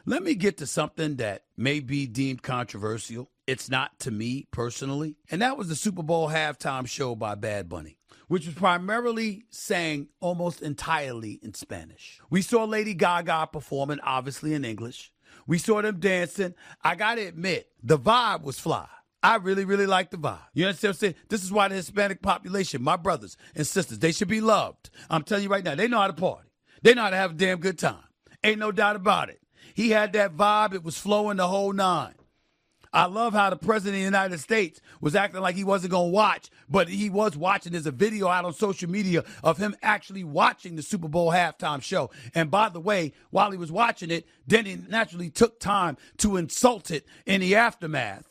Let me get to something that may be deemed controversial. It's not to me personally. And that was the Super Bowl halftime show by Bad Bunny, which was primarily sang almost entirely in Spanish. We saw Lady Gaga performing, obviously in English. We saw them dancing. I got to admit, the vibe was fly. I really, really like the vibe. You understand what I'm saying? This is why the Hispanic population, my brothers and sisters, they should be loved. I'm telling you right now, they know how to party. They know how to have a damn good time. Ain't no doubt about it. He had that vibe. It was flowing the whole nine. I love how the president of the United States was acting like he wasn't going to watch, but he was watching. There's a video out on social media of him actually watching the Super Bowl halftime show. And by the way, while he was watching it, then he naturally took time to insult it in the aftermath